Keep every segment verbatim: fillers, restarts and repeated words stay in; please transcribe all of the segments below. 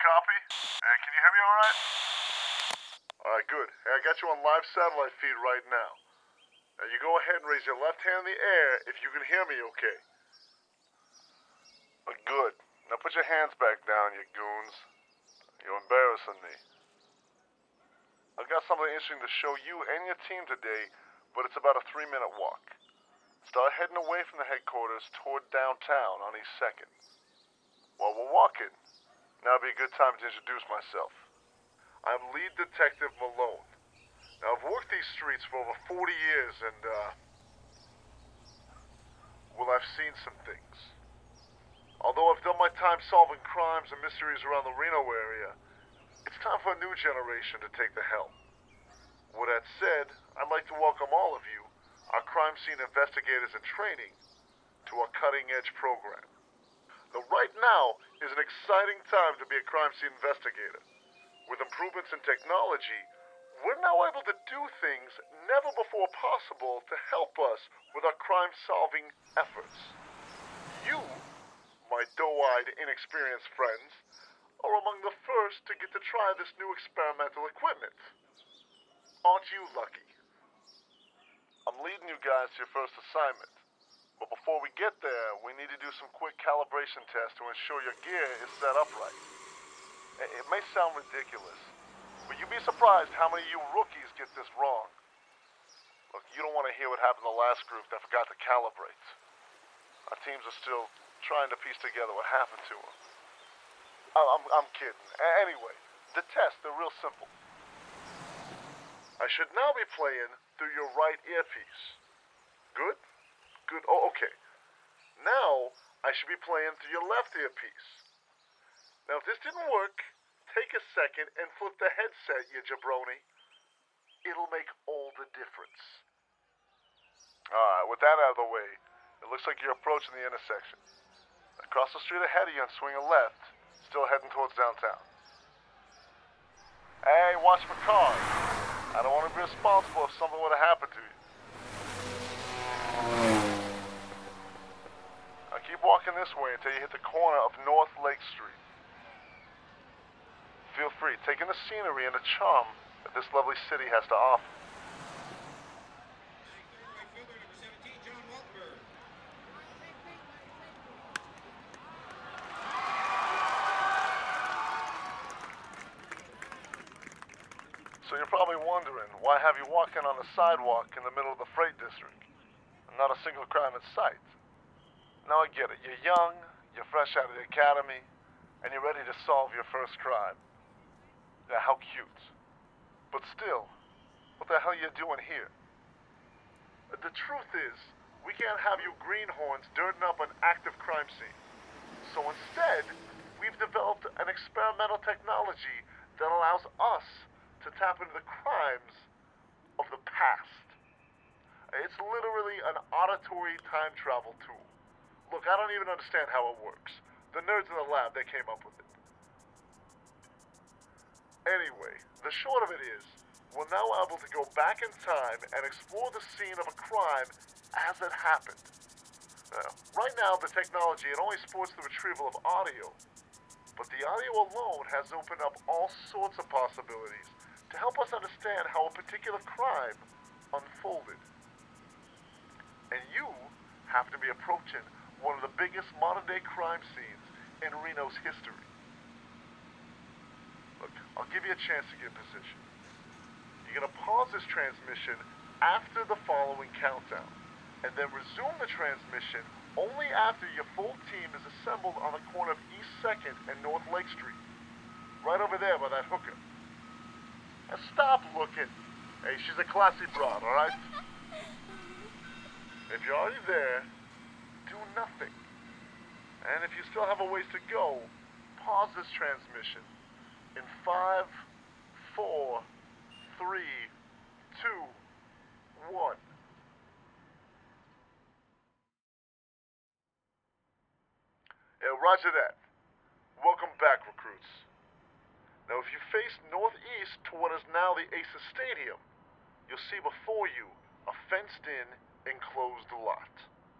copy? Hey, can you hear me all right? All right, good. Hey, I got you on live satellite feed right now. Now, you go ahead and raise your left hand in the air if you can hear me okay. Uh, good. Now put your hands back down, you goons. You're embarrassing me. I've got something interesting to show you and your team today, but it's about a three-minute walk. Start heading away from the headquarters toward downtown on East second. While we're walking, now would be a good time to introduce myself. I'm lead detective Malone. Now, I've worked these streets for over forty years and, uh... well, I've seen some things. Although I've done my time solving crimes and mysteries around the Reno area, it's time for a new generation to take the helm. With that said, I'd like to welcome all of you, our crime scene investigators in training, to our cutting-edge program. Now, right now is an exciting time to be a crime scene investigator. With improvements in technology, we're now able to do things never before possible to help us with our crime-solving efforts. You, my doe-eyed, inexperienced friends, are among the first to get to try this new experimental equipment. Aren't you lucky? I'm leading you guys to your first assignment. But before we get there, we need to do some quick calibration tests to ensure your gear is set up right. It may sound ridiculous, but you'd be surprised how many of you rookies get this wrong. Look, you don't want to hear what happened to the last group that forgot to calibrate. Our teams are still trying to piece together what happened to them. I'm, I'm kidding. Anyway, the tests, they're real simple. I should now be playing through your right earpiece. Good? Good. Oh, okay. Now, I should be playing through your left earpiece. Now, if this didn't work, take a second and flip the headset, you jabroni. It'll make all the difference. Alright, with that out of the way, it looks like you're approaching the intersection. Across the street ahead of you and swing a left, still heading towards downtown. Hey, watch for cars. I don't want to be responsible if something would have happened to you. Now keep walking this way until you hit the corner of North Lake Street. Feel free, take in the scenery and the charm that this lovely city has to offer. So you're probably wondering, why have you walking on the sidewalk in the middle of the freight district? And not a single crime in sight. Now I get it, you're young, you're fresh out of the academy, and you're ready to solve your first crime. Yeah, how cute. But still, what the hell are you doing here? The truth is, we can't have you greenhorns dirting up an active crime scene. So instead, we've developed an experimental technology that allows us to tap into the crimes of the past. It's literally an auditory time travel tool. Look, I don't even understand how it works. The nerds in the lab, they came up with it. Anyway, the short of it is, we're now able to go back in time and explore the scene of a crime as it happened. Uh, right now, the technology, it only supports the retrieval of audio, but the audio alone has opened up all sorts of possibilities to help us understand how a particular crime unfolded. And you happen to be approaching one of the biggest modern-day crime scenes in Reno's history. Look, I'll give you a chance to get in position. You're gonna pause this transmission after the following countdown, and then resume the transmission only after your full team is assembled on the corner of East second and North Lake Street. Right over there by that hooker. And stop looking. Hey, she's a classy broad, alright? If you're already there, do nothing. And if you still have a ways to go, pause this transmission. In five, four, three, two, one. Yeah, roger that. Welcome back, recruits. Now, if you face northeast to what is now the Aces Stadium, you'll see before you a fenced-in, enclosed lot.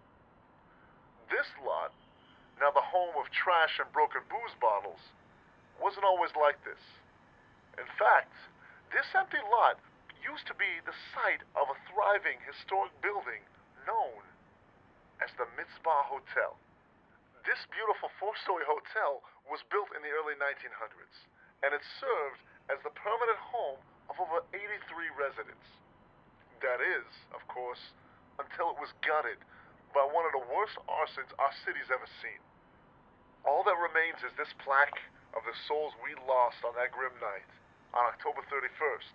This lot, now the home of trash and broken booze bottles, wasn't always like this. In fact, this empty lot used to be the site of a thriving historic building known as the Mitzvah Hotel. This beautiful four-story hotel was built in the early nineteen hundreds, and it served as the permanent home of over eighty-three residents. That is, of course, until it was gutted by one of the worst arsons our city's ever seen. All that remains is this plaque of the souls we lost on that grim night on October thirty-first.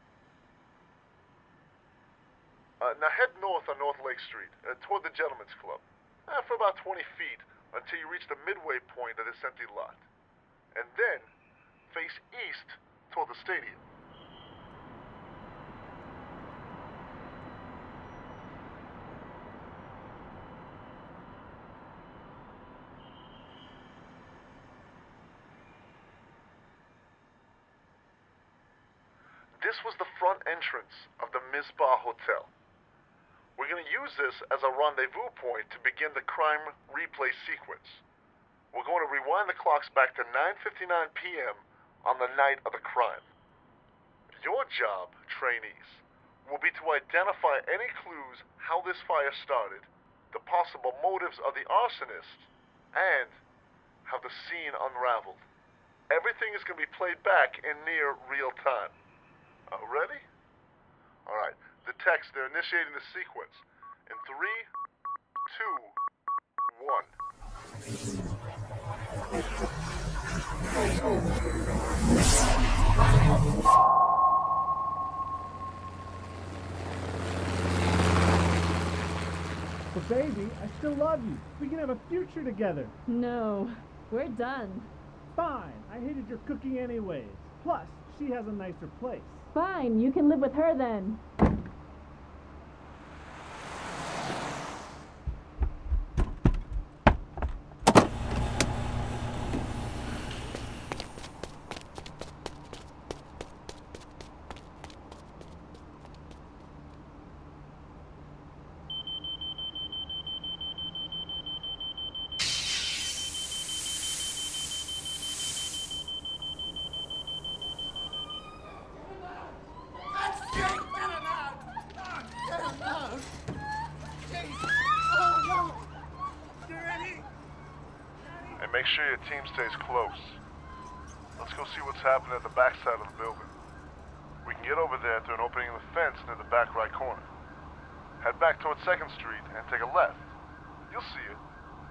Uh, now head north on North Lake Street, uh, toward the Gentlemen's Club, uh, for about twenty feet until you reach the midway point of this empty lot. And then face east toward the stadium. This was the front entrance of the Mizpah Hotel. We're going to use this as a rendezvous point to begin the crime replay sequence. We're going to rewind the clocks back to nine fifty-nine p.m. on the night of the crime. Your job, trainees, will be to identify any clues how this fire started, the possible motives of the arsonist, and how the scene unraveled. Everything is going to be played back in near real time. Uh, ready? All right. The text, they're initiating the sequence. In three, two, one. But baby, I still love you. We can have a future together. No, we're done. Fine. I hated your cooking anyways. Plus, she has a nicer place. Fine, you can live with her then. Make sure your team stays close. Let's go see what's happening at the backside of the building. We can get over there through an opening in the fence near the back right corner. Head back towards second Street and take a left. You'll see it.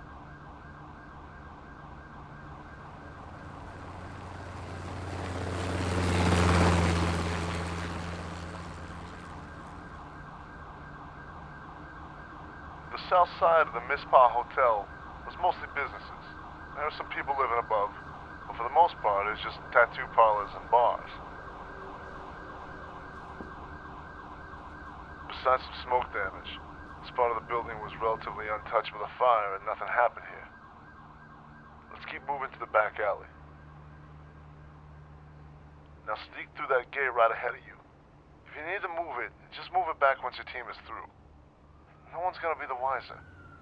The south side of the Mizpah Hotel was mostly businesses. There are some people living above, but for the most part, it's just tattoo parlors and bars. Besides some smoke damage, this part of the building was relatively untouched with a fire and nothing happened here. Let's keep moving to the back alley. Now sneak through that gate right ahead of you. If you need to move it, just move it back once your team is through. No one's gonna be the wiser.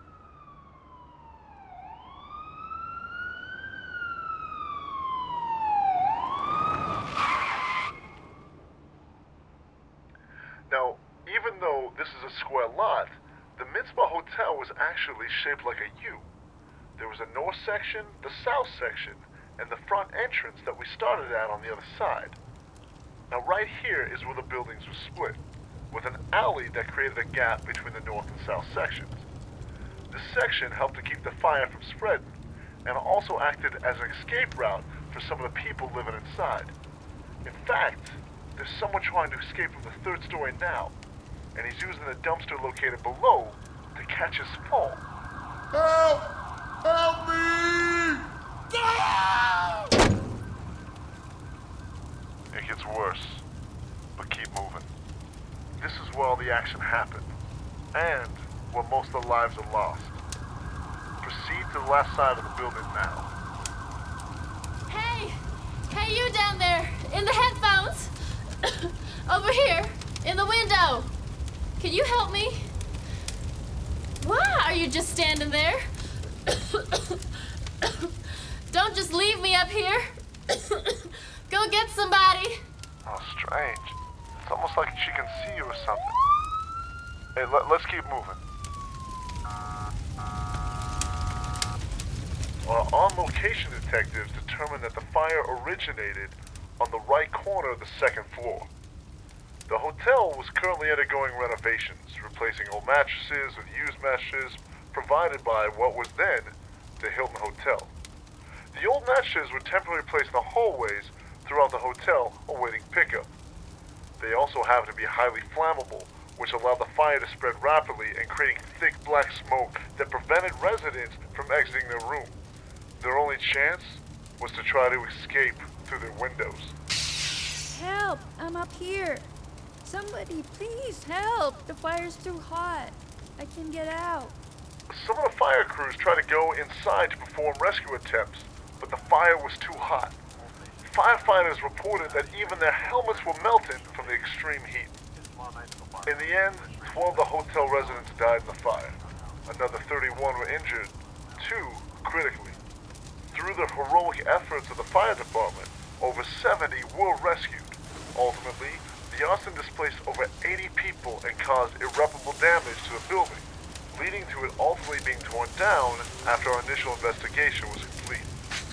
Now, even though this is a square lot, the Mitzvah Hotel was actually shaped like a U. There was a north section, the south section, and the front entrance that we started at on the other side. Now right here is where the buildings were split, with an alley that created a gap between the north and south sections. This section helped to keep the fire from spreading, and also acted as an escape route for some of the people living inside. In fact, there's someone trying to escape from the third story now, and he's using the dumpster located below to catch his fall. Help! Help me! It gets worse, but keep moving. This is where all the action happened, and where most of the lives are lost. Proceed to the left side of the building now. Hey! Hey, you down there, in the headphones! Over here, in the window! Can you help me? Why are you just standing there? Don't just leave me up here. Go get somebody. Oh, strange. It's almost like she can see you or something. Hey, let, let's keep moving. Our on-location detectives determined that the fire originated on the right corner of the second floor. The hotel was currently undergoing renovations, replacing old mattresses with used mattresses provided by what was then the Hilton Hotel. The old mattresses were temporarily placed in the hallways throughout the hotel awaiting pickup. They also happened to be highly flammable, which allowed the fire to spread rapidly and creating thick black smoke that prevented residents from exiting their room. Their only chance was to try to escape through their windows. Help! I'm up here. Somebody, please help. The fire's too hot. I can get out. Some of the fire crews tried to go inside to perform rescue attempts, but the fire was too hot. Firefighters reported that even their helmets were melted from the extreme heat. In the end, twelve of the hotel residents died in the fire. Another thirty-one were injured, two critically. Through the heroic efforts of the fire department, over seventy were rescued. Ultimately, the arson displaced over eighty people and caused irreparable damage to the building, leading to it ultimately being torn down after our initial investigation was complete.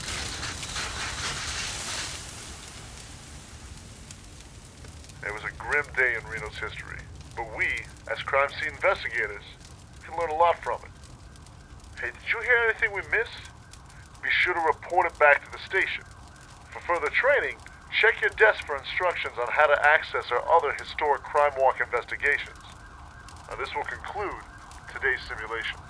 It was a grim day in Reno's history, but we, as crime scene investigators, can learn a lot from it. Hey, did you hear anything we missed? Be sure to report it back to the station. For further training, check your desk for instructions on how to access our other historic crime walk investigations. Now, this will conclude today's simulation.